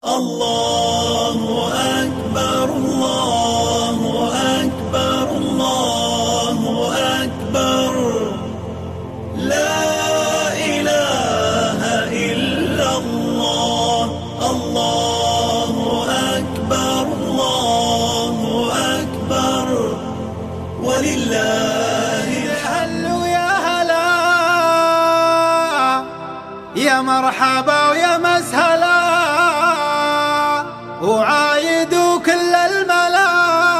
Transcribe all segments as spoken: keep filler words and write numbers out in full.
الله أكبر الله أكبر الله أكبر لا إله إلا الله الله أكبر الله أكبر ولله الحل يا هلا يا مرحبا ويا مسهلا وعايدوا كل الملا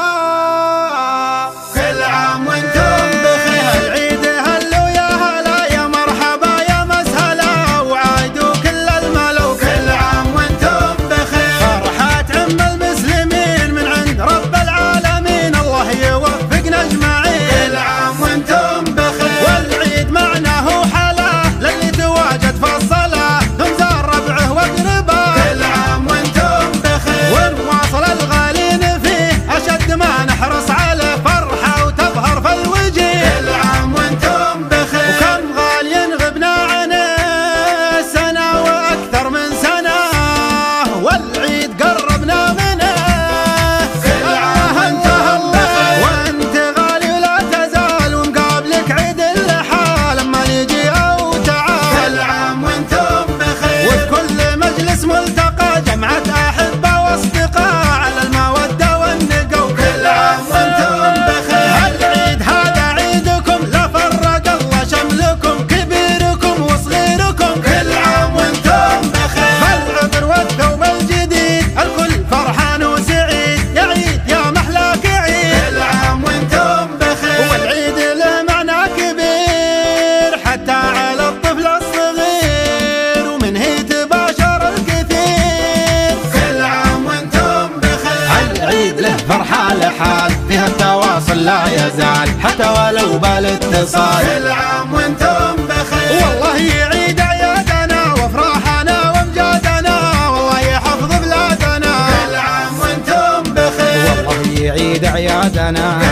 كل عام وانتم بخير. العيد هلو يا هلا يا مرحبا يا مسهلا وعايدوا كل الملا وكل عام وانتم بخير. فرحة عم المسلمين من عند رب العالمين الله يوفقنا اجمعين. كل عام وانتم بخير. والعيد معناه حلا للي تواجد في الصلاة نمزار ربعه واقربه. كل عام وانتم بخير. ونواصل الغالين فيه اشد ما نحرص على فرحه وتظهر في الوجه. كل عام وانتم بخير. وكم غالي غبنا عنه سنه واكثر من سنه والعيد قربنا منه. كل عام وانتم بخير. وانت غالي ولا تزال ومقابلك عيد اللحى لما يجي او تعال. كل عام وانتم بخير. وفي كل مجلس ملتقى جمعة احبه واصدقاء على الموده والنقا. وكل عام وانتم بخير. العيد هذا عيدكم لا فرق الله شملكم كبيركم وصغيركم. كل عام وانتم بخير. بالعطر والثوب الجديد الكل فرحان وسعيد يا عيد يا محلاك عيد. كل عام وانتم بخير. والعيد له معنى كبير حتى على الطفل الصغير ومن هي تباشر الكثير. كل عام وانتم بخير. العيد له فرحة لحال فيها التواصل لا يزال حتى ولو بالاتصال. كل عام وانتم بخير. والله يعيد اعيادنا وافراحنا وامجادنا والله يحفظ بلادنا. كل عام وانتم بخير. والله يعيد اعيادنا